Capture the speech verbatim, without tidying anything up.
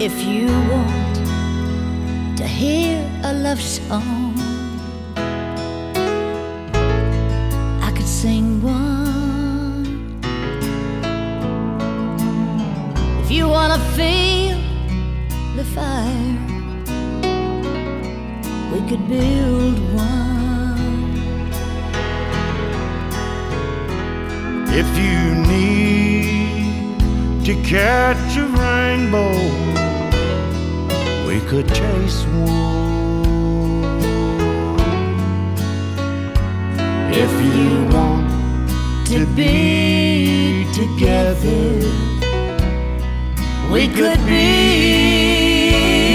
If you want to hear a love song, I could sing one. If you want to feel the fire, we could build one. If you need to catch a rainbow, we could chase one. If you want to be together, we could be